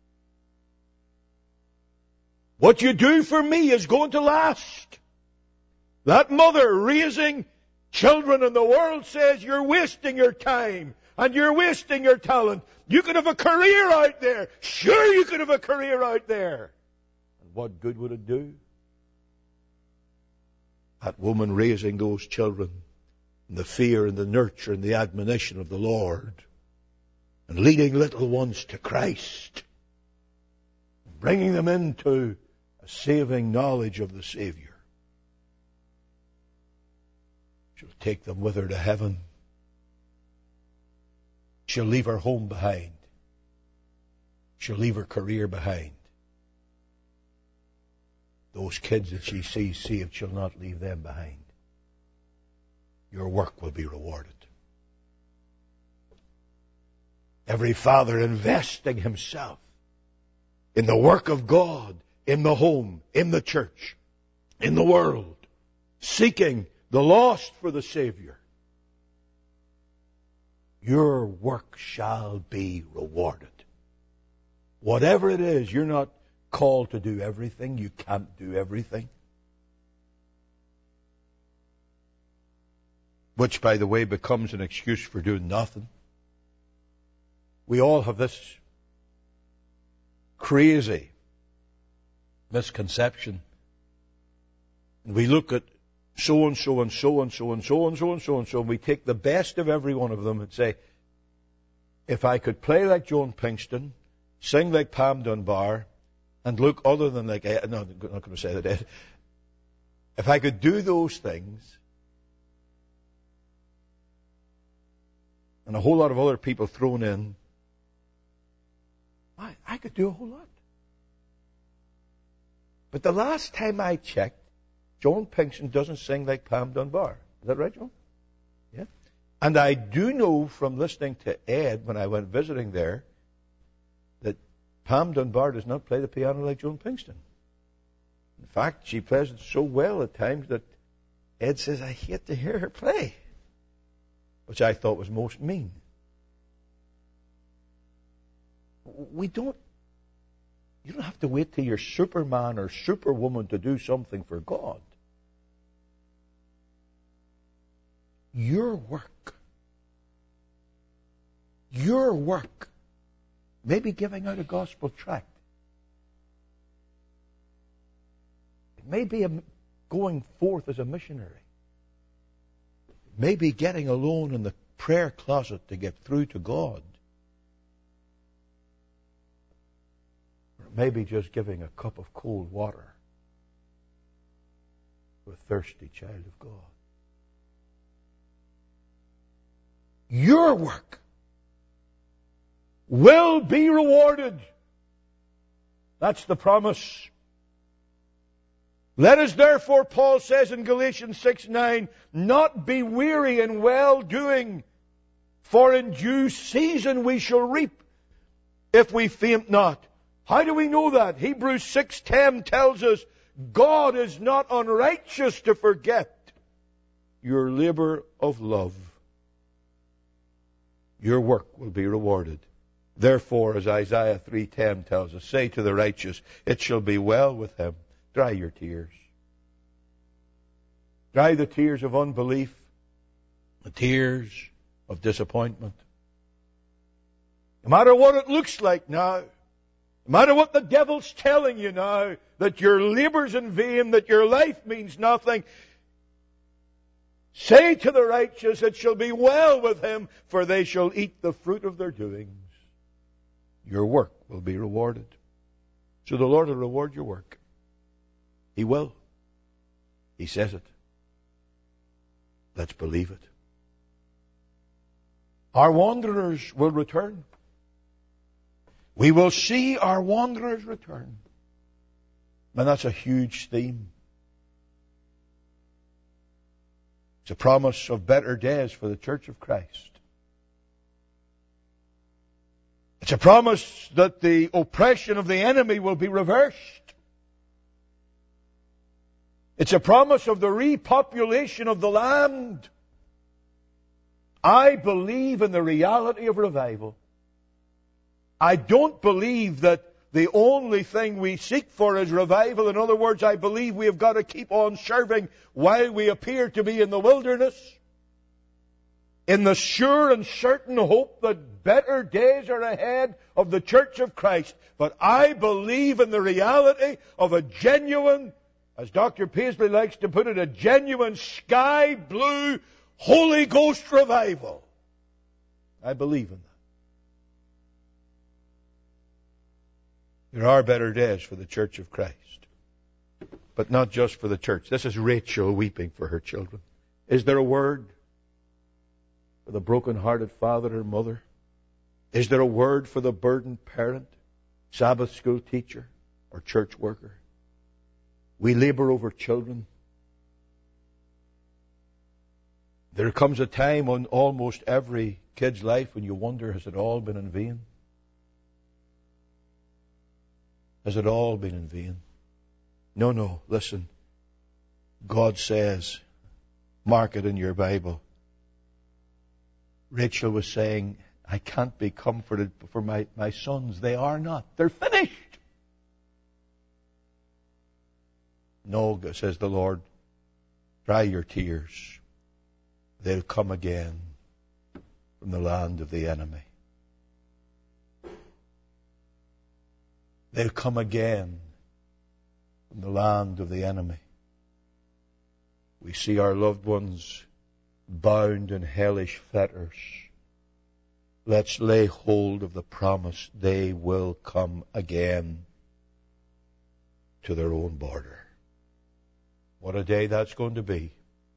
what you do for me is going to last. That mother raising children in the world says you're wasting your time and you're wasting your talent. You could have a career out there. Sure, you could have a career out there. And what good would it do? That woman raising those children in the fear and the nurture and the admonition of the Lord, and leading little ones to Christ, bringing them into a saving knowledge of the Savior. She'll take them with her to heaven. She'll leave her home behind. She'll leave her career behind. Those kids that she sees saved, she'll not leave them behind. Your work will be rewarded. Every father investing himself in the work of God, in the home, in the church, in the world, seeking the lost for the Savior. Your work shall be rewarded. Whatever it is, you're not called to do everything. You can't do everything. Which, by the way, becomes an excuse for doing nothing. We all have this crazy misconception. And we look at so and so and so and so and so and so and so and so, and we take the best of every one of them and say, if I could play like Joan Pinkston, sing like Pam Dunbar, and look other than like, no, I'm not going to say that. If I could do those things, and a whole lot of other people thrown in, I, I could do a whole lot. But the last time I checked, Joan Pinkston doesn't sing like Pam Dunbar. Is that right, Joan? Yeah. And I do know from listening to Ed when I went visiting there that Pam Dunbar does not play the piano like Joan Pinkston. In fact, she plays it so well at times that Ed says, I hate to hear her play. Which I thought was most mean. We don't, you don't have to wait till you're Superman or Superwoman to do something for God. Your work, your work, maybe giving out a gospel tract. It may be a, going forth as a missionary. It may be getting alone in the prayer closet to get through to God. Or it may be just giving a cup of cold water to a thirsty child of God. Your work will be rewarded. That's the promise. Let us therefore, Paul says in Galatians six nine, not be weary in well-doing, for in due season we shall reap if we faint not. How do we know that? Hebrews six ten tells us, God is not unrighteous to forget your labor of love. Your work will be rewarded. Therefore, as Isaiah three ten tells us, say to the righteous, it shall be well with him. Dry your tears. Dry the tears of unbelief, the tears of disappointment. No matter what it looks like now, no matter what the devil's telling you now, that your labor's in vain, that your life means nothing, say to the righteous, it shall be well with him, for they shall eat the fruit of their doings. Your work will be rewarded. So the Lord will reward your work. He will. He says it. Let's believe it. Our wanderers will return. We will see our wanderers return. And that's a huge theme. It's a promise of better days for the Church of Christ. It's a promise that the oppression of the enemy will be reversed. It's a promise of the repopulation of the land. I believe in the reality of revival. I don't believe that the only thing we seek for is revival. In other words, I believe we have got to keep on serving while we appear to be in the wilderness, in the sure and certain hope that better days are ahead of the Church of Christ. But I believe in the reality of a genuine, as Doctor Paisley likes to put it, a genuine sky blue Holy Ghost revival. I believe in that. There are better days for the Church of Christ. But not just for the church. This is Rachel weeping for her children. Is there a word for the broken-hearted father or mother? Is there a word for the burdened parent, Sabbath school teacher, or church worker? We labor over children. There comes a time on almost every kid's life when you wonder, has it all been in vain? Has it all been in vain? No, no, listen. God says, mark it in your Bible. Rachel was saying, I can't be comforted for my, my sons. They are not. They're finished. No, says the Lord, dry your tears. They'll come again from the land of the enemy. They'll come again from the land of the enemy. We see our loved ones bound in hellish fetters. Let's lay hold of the promise they will come again to their own border. What a day that's going to be.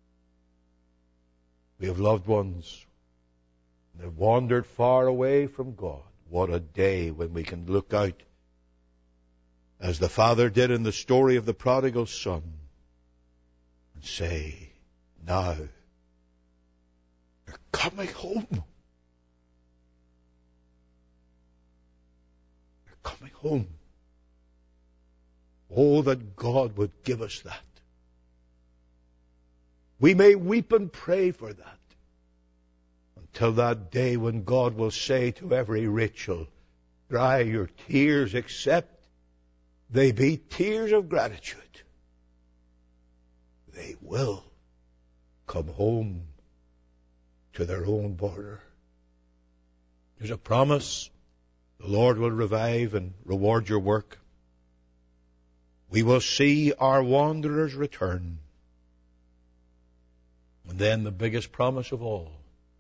We have loved ones. They've wandered far away from God. What a day when we can look out, as the father did in the story of the prodigal son, and say, now, they're coming home. They're coming home. Oh, that God would give us that. We may weep and pray for that until that day when God will say to every Rachel, dry your tears, except they be tears of gratitude. They will come home to their own border. There's a promise. The Lord will revive and reward your work. We will see our wanderers return. And then the biggest promise of all.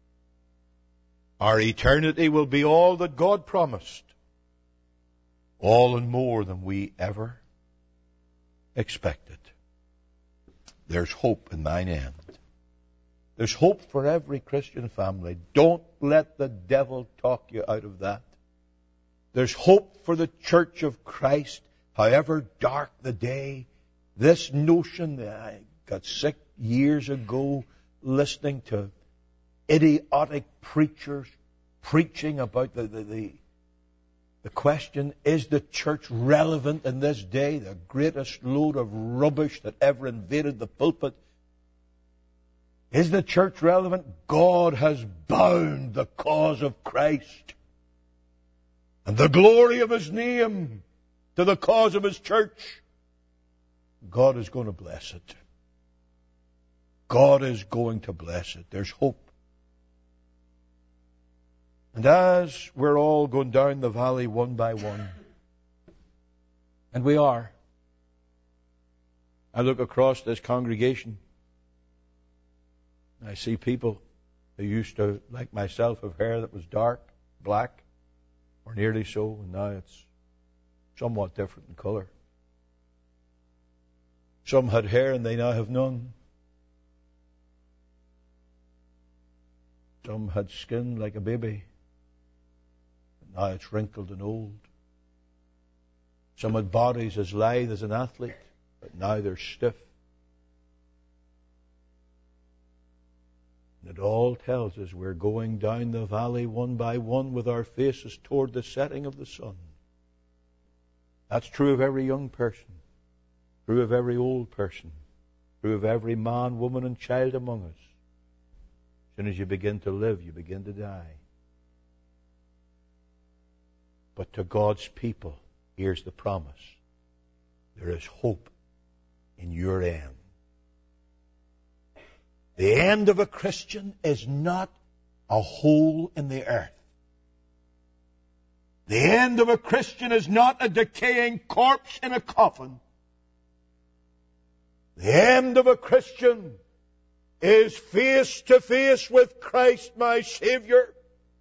Our eternity will be all that God promised. All and more than we ever expected. There's hope in thine end. There's hope for every Christian family. Don't let the devil talk you out of that. There's hope for the Church of Christ, however dark the day. This notion that I got sick years ago listening to idiotic preachers preaching about the, the, the, the question, is the church relevant in this day? The greatest load of rubbish that ever invaded the pulpit. Is the church relevant? God has bound the cause of Christ and the glory of His name to the cause of His church. God is going to bless it. God is going to bless it. There's hope. And as we're all going down the valley one by one, and we are, I look across this congregation, and I see people who used to, like myself, have hair that was dark, black, or nearly so, and now it's somewhat different in color. Some had hair and they now have none. Some had skin like a baby. Now it's wrinkled and old. Some had bodies as lithe as an athlete, but now they're stiff. And it all tells us we're going down the valley one by one with our faces toward the setting of the sun. That's true of every young person, true of every old person, true of every man, woman, and child among us. As soon as you begin to live, you begin to die. But to God's people, here's the promise. There is hope in your end. The end of a Christian is not a hole in the earth. The end of a Christian is not a decaying corpse in a coffin. The end of a Christian is face to face with Christ my Savior.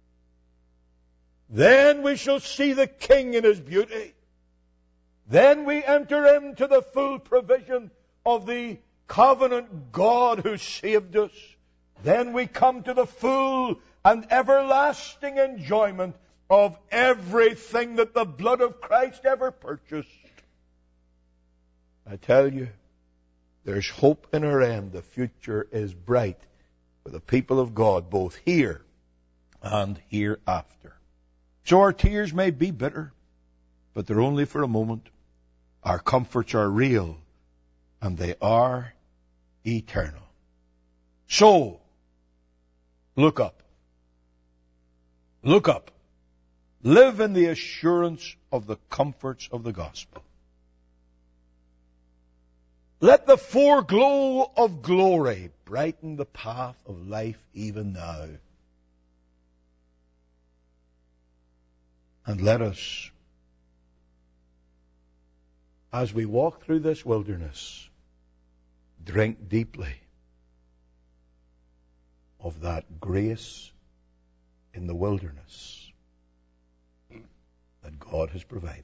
Then we shall see the King in His beauty. Then we enter into the full provision of the covenant God who saved us. Then we come to the full and everlasting enjoyment of everything that the blood of Christ ever purchased. I tell you, there's hope in our end. The future is bright for the people of God, both here and hereafter. So our tears may be bitter, but they're only for a moment. Our comforts are real, and they are eternal. So, look up. Look up. Live in the assurance of the comforts of the gospel. Let the foreglow of glory brighten the path of life even now. And let us, as we walk through this wilderness, drink deeply of that grace in the wilderness that God has provided.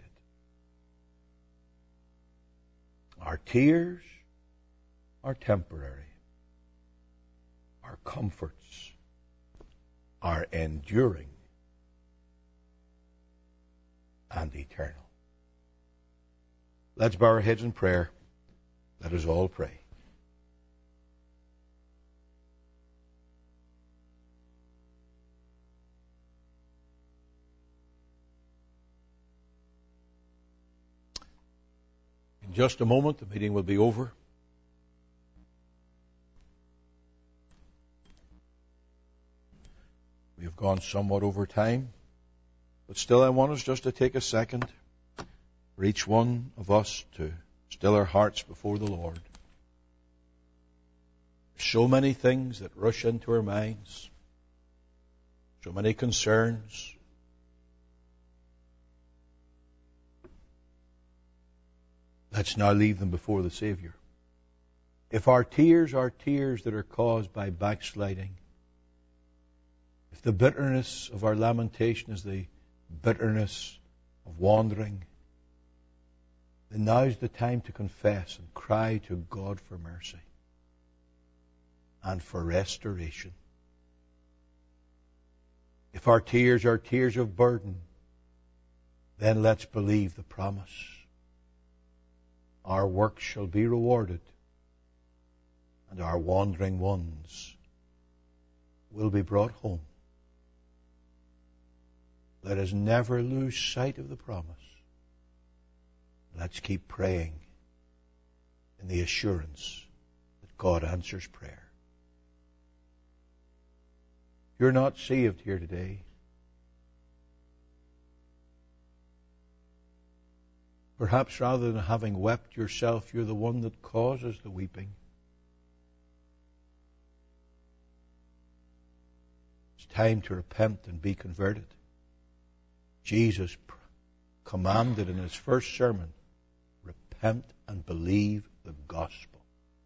Our tears are temporary. Our comforts are enduring and eternal. Let's bow our heads in prayer. Let us all pray. In just a moment, the meeting will be over. We have gone somewhat over time. But still I want us just to take a second for each one of us to still our hearts before the Lord. So many things that rush into our minds. So many concerns. Let's now leave them before the Savior. If our tears are tears that are caused by backsliding, if the bitterness of our lamentation is the bitterness of wandering, then now's the time to confess and cry to God for mercy and for restoration. If our tears are tears of burden, then let's believe the promise. Our work shall be rewarded, and our wandering ones will be brought home. Let us never lose sight of the promise. Let's keep praying in the assurance that God answers prayer. If you're not saved here today, perhaps rather than having wept yourself, you're the one that causes the weeping. It's time to repent and be converted. Jesus commanded in his first sermon, repent and believe the gospel.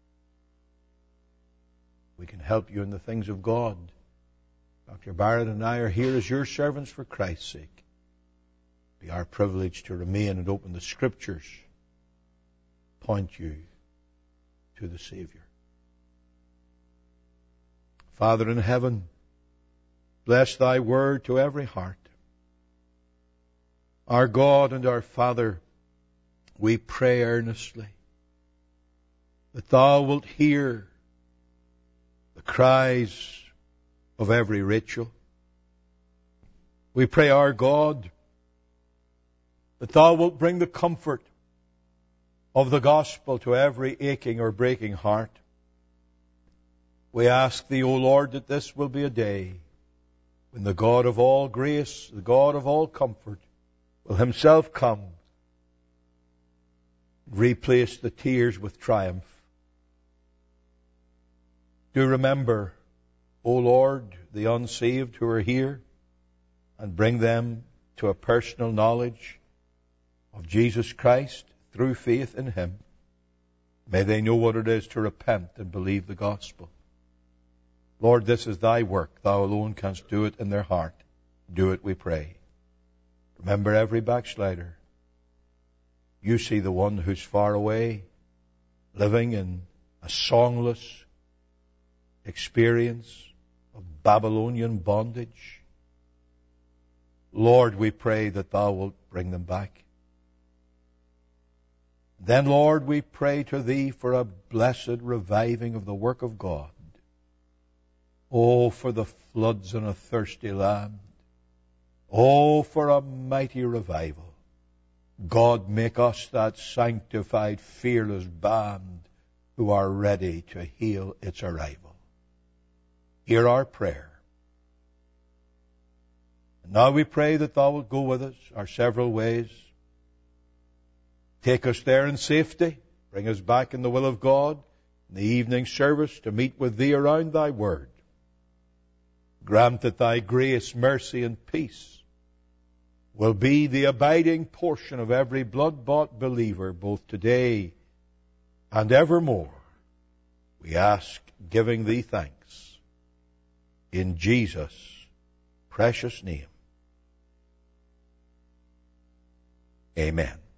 We can help you in the things of God. Doctor Barrett and I are here as your servants for Christ's sake. It be our privilege to remain and open the Scriptures, point you to the Savior. Father in heaven, bless thy word to every heart. Our God and our Father, we pray earnestly that thou wilt hear the cries of every Rachel. We pray, our God, that thou wilt bring the comfort of the gospel to every aching or breaking heart. We ask thee, O Lord, that this will be a day when the God of all grace, the God of all comfort, will himself come, replace the tears with triumph. Do remember, O Lord, the unsaved who are here, and bring them to a personal knowledge of Jesus Christ through faith in him. May they know what it is to repent and believe the gospel. Lord, this is thy work. Thou alone canst do it in their heart. Do it, we pray. Remember every backslider. You see the one who's far away, living in a songless experience of Babylonian bondage. Lord, we pray that thou wilt bring them back. Then, Lord, we pray to thee for a blessed reviving of the work of God. Oh, for the floods in a thirsty land. Oh, for a mighty revival. God, make us that sanctified, fearless band who are ready to hail its arrival. Hear our prayer. And now we pray that thou wilt go with us our several ways. Take us there in safety. Bring us back in the will of God in the evening service to meet with thee around thy word. Grant that thy grace, mercy, and peace will be the abiding portion of every blood-bought believer, both today and evermore. We ask, giving thee thanks, in Jesus' precious name. Amen.